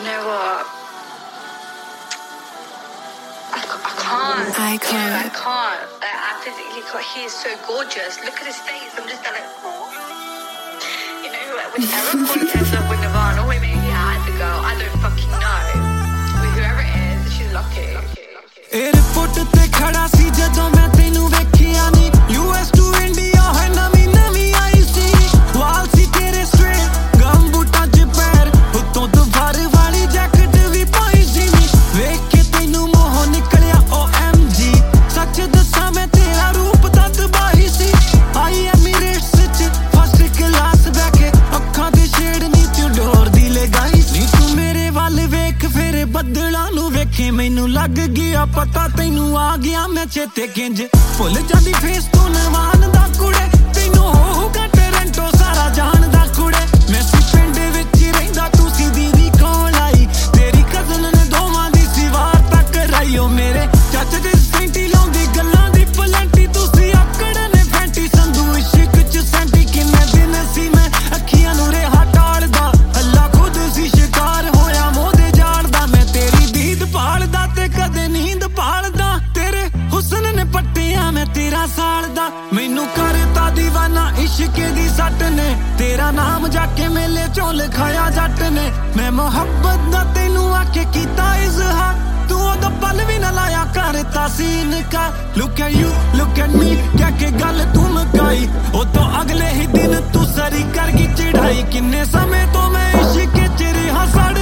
You know what? I can't. I can't. I physically can't. He is so gorgeous. Look at his face. I'm just like, oh. You know, whichever contest of Nirvana women he had to go, I don't fucking know. With whoever it is, she's lucky. Airport ते खड़ा सी जदों मैं तेनू वेखिया नी US to India है नवी नवी आई सी वाल सी तेरे straight गम बूटां च पैर उत्तों दुबार वाली जैकेट भी पाई सी नी वेख के तेनू मोह निकलिया OMG सच दसां मैं तेरा रूप दा तबाही सी आई एमिरेट्स च फर्स्ट क्लास बैठे अखां दे शेड नी तू डोर दी लगाई सी तू मेरे वाल वेख फिर बदलां नू वेखे मैनू लग गया पता तैनू आ गया मैं चेते किंज भुल जांदी फेस तू नवान दा कुड़े तैनू होगा टोरंटो सारा जानदा कुड़े मैं सी पिंड विच रहिंदा तू सी दीदी कोल आई तेरी कज़न ने दोवां दी सी वार तक कराई ओ मेरे चाचे दे सेंटी लाउंदी गल्लां दी पलंटी तू सी आकड़ ने फैंटी संधू इश्क च सेंटी किन्ने दिन सी मैं अखियां नू रेहा टालदा अल्लाह खुद सी शिकार होया मोह दे जालदा मैं तेरी दीद पालदा ते कदे नींद पालदा तेरे हुस्न ने पट्टिया मैं तेरा सालदा मैनू करता दीवाना इश्क दी सट ने तेरा नाम जाके मेले चों लिखाया जट ने मैं मोहब्बत दा तैनू आके कीता इज़हार तू ओदा पल भी ना लाया करता सीन का look at you look at me क्या के गल तू मकाई ओ तो अगले ही दिन तू सरी कर गई चढ़ाई किन्ने समय तो मैं इश्क च रहा साढ़े